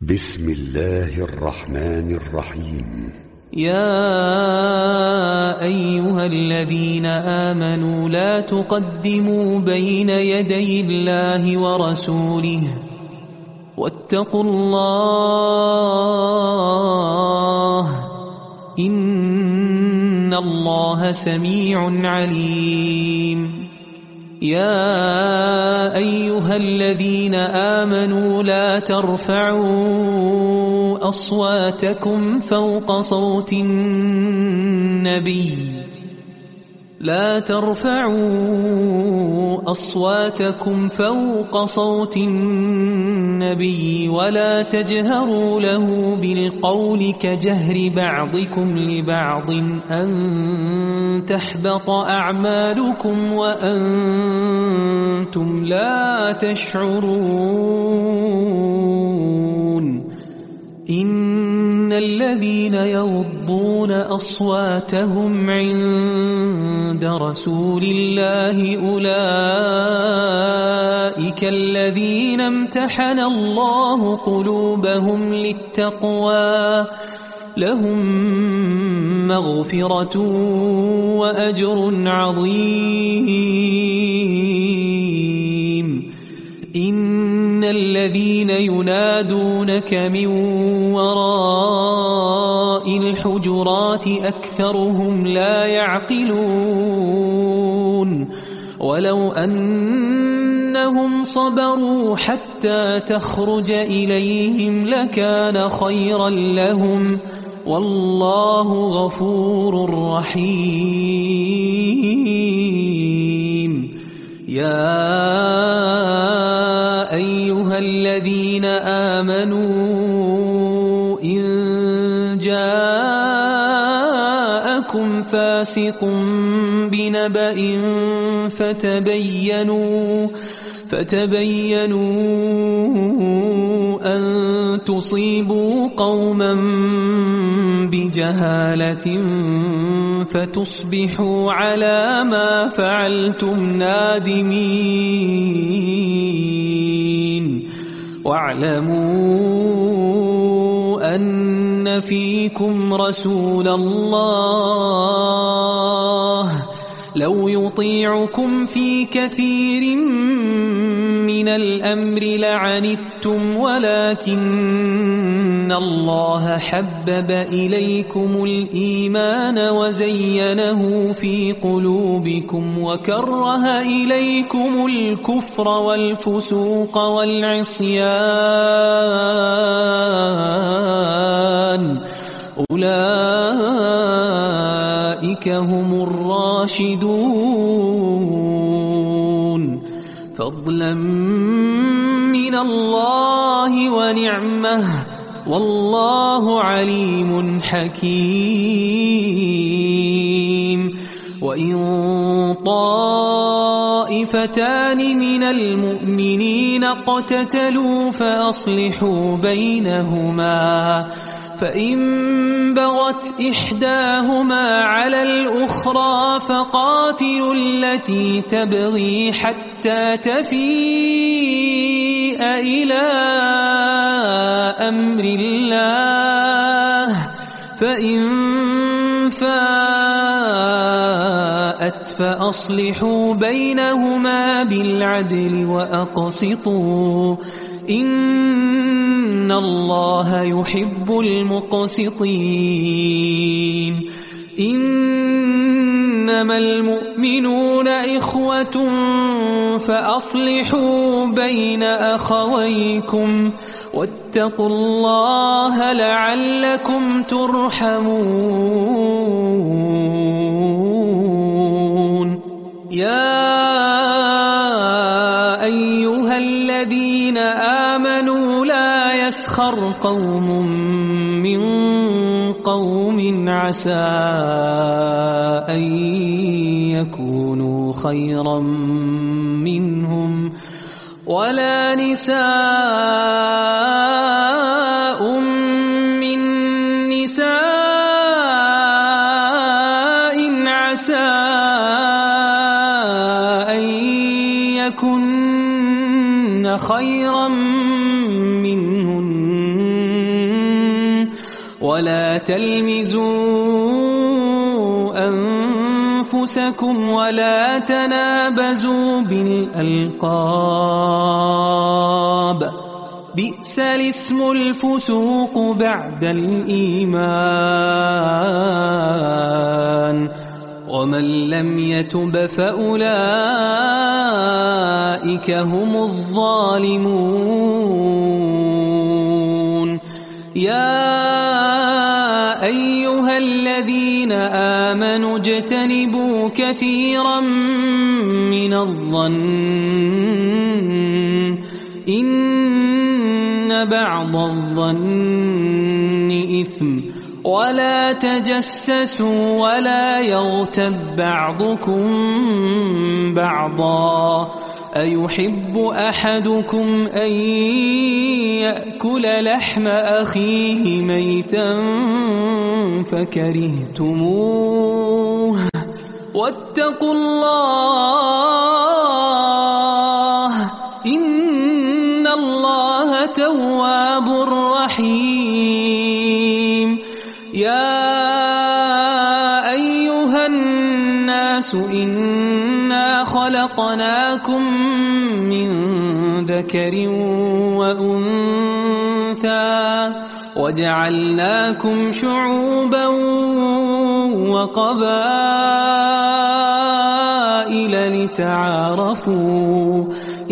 بسم الله الرحمن الرحيم. يا أيها الذين آمنوا لا تقدموا بين يدي الله ورسوله واتقوا الله إن الله سميع عليم. يا أيها الذين آمنوا لا ترفعوا أصواتكم فوق صوت النبي ولا تجهروا له بالقول كجهر بعضكم لبعض أن تحبط أعمالكم وأنتم لا تشعرون. إن الذين يغضون أصواتهم عند رسول الله أولئك الذين امتحن الله قلوبهم للتقوى لهم مغفرة وأجر عظيم. إن الذين ينادونك من وراء الحجرات أكثرهم لا يعقلون. ولو أنهم صبروا حتى تخرج إليهم لكان خيرا لهم والله غفور رحيم. يا أيها الذين آمنوا إن جاءكم فاسق بنبأ فتبينوا أن تصيبوا قوما بجهالة فتصبحوا على ما فعلتم نادمين. واعلموا أن فيكم رسول الله لو يطيعكم في كثير من الأمر لعنتم ولكن الله حبب إليكم الإيمان وزينه في قلوبكم وكره إليكم الكفر والفسوق والعصيان أولئك هم الراشدون فضلا من الله ونعمه والله عليم حكيم. وإن طائفتان من المؤمنين اقتتلوا فأصلحوا بينهما فإن بغت إحداهما على الأخرى فقاتلوا التي تبغي حتى تفيء إلى أمر الله فإن فاءت فأصلحوا بينهما بالعدل وأقسطوا إن الله يحب المقسطين. إنما المؤمنون إخوة فأصلحوا بين أخويكم واتقوا الله لعلكم ترحمون. يا أيها الذين آمنوا لا يسخر قوم من قوم عسى أن يكونوا خيرا منهم ولا نساء من نساء عسى أن يكن خيرا منهن ولا تلمزوا أنفسكم ولا تنابزوا بالألقاب بئس الاسم الفسوق بعد الإيمان ومن لم يتب فأولئك هم الظالمون يا أيها الذين آمنوا اجتنبوا كثيرا من الظن إن بعض الظن إثم ولا تجسسوا ولا يغتب بعضكم بعضا أيحب أحدكم أن يأكل لحم أخيه ميتا فكرهتموه واتقوا الله إن الله تواب رحيم يا أيها الناس إنا خلقناكم من ذكر وأنثى وجعلناكم شعوبا وقبائل لتعارفوا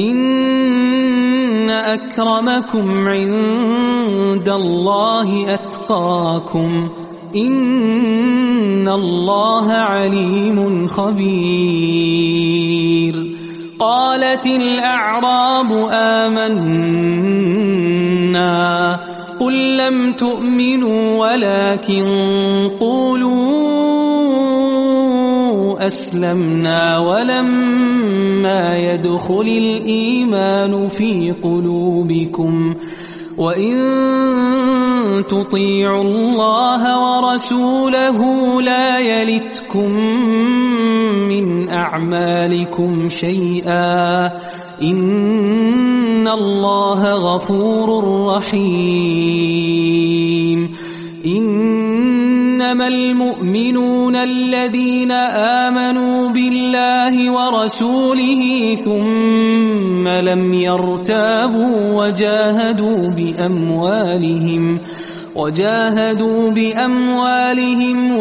إن أكرمكم عند الله أتقاكم إن الله عليم خبير قالت الأعراب آمنا قل لم تؤمنوا ولكن قولوا أسلمنا ولما يدخل الإيمان في قلوبكم وإن تطيعوا الله ورسوله لا يلتكم من أعمالكم شيئا إن الله غفور رحيم إنما المؤمنون الذين آمنوا بالله ورسوله ثم لم يرتابوا وجاهدوا بأموالهم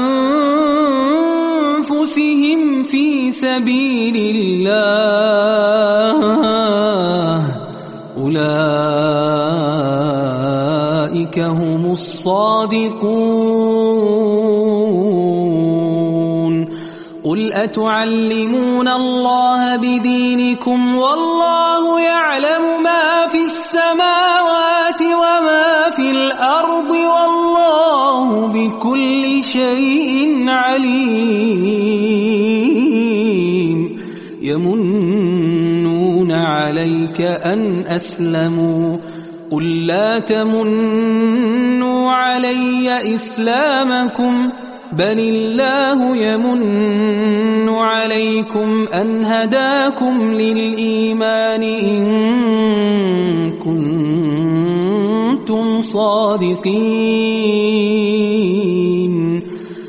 وأنفسهم في سبيل الله أولئك هم الصادقون قل أتعلمون الله بدينكم والله يعلم ما في السماوات وما في الأرض والله بكل شيء عليم يمنون عليك أن أسلموا قل لا تمنوا علي إسلامكم بل الله يمن عليكم أن هداكم للإيمان إن كنتم صادقين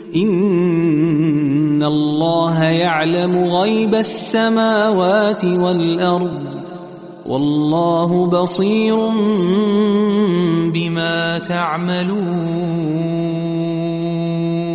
إن الله يعلم غيب السماوات والأرض والله بصير بما تعملون